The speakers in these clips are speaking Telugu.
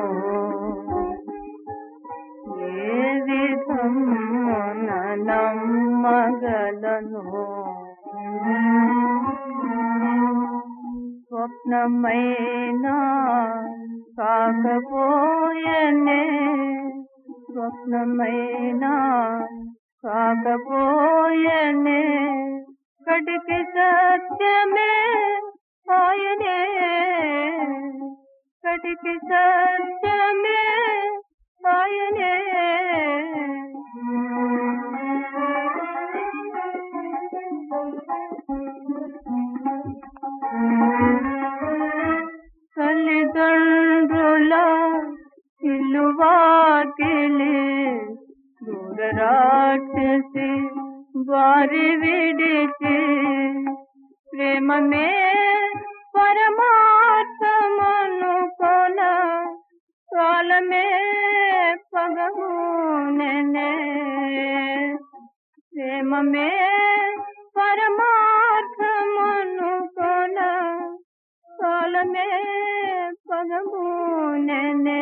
ఏ విధమున నమ్మగలను స్వప్నమైనా కాకపోయనే స్వప్నమైనా కాకపోయనే కటికి సత్యమే ఆయనే కటికి సత్యమే ఆయనే తల్లిదండ్రుల ఇల్లు వాకిలి దూర రాక్షసి వారి విడిచి ప్రేమమే పరమార్థమనుకొన కాలమే పగమునెనే ప్రేమమే పరమార్థమనుకొన కాలమే పగమునెనే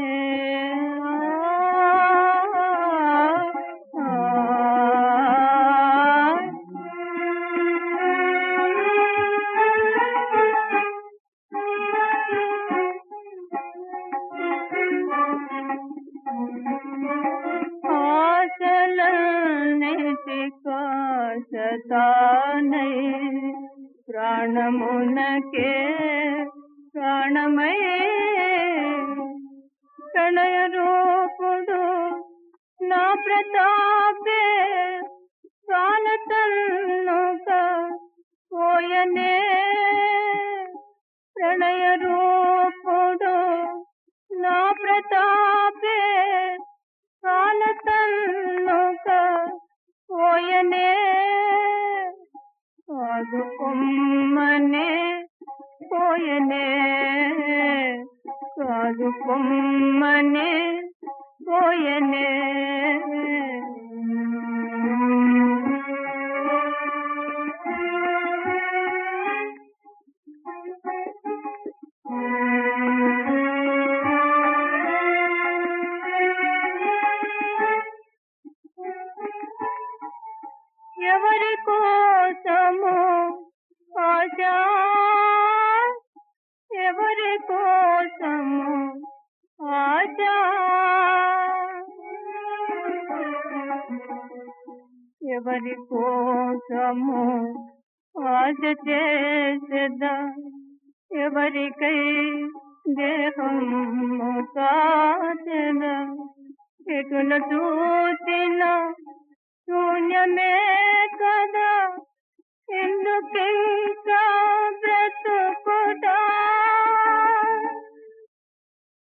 ఆశలన్నిటికాశతానై ప్రాణమునకే ప్రాణమై ప్రణయ రూపుడు నా ప్రతాపే ప్రాణతన్నుక పోయనే ప్రణయ రూపుడు నా ప్రతాపే ప్రాణతన్నుక పోయనే ఆదుకొమ్మనే పోయనే ఆదుకొమ్మనే పోయనే ఎవరి కోసము ఆశ ఎవరి కోసము ఆశ ఎవరి కోసము ఆశ చేసేదా ఎవరికై దేహము కాచెదా ఎటుల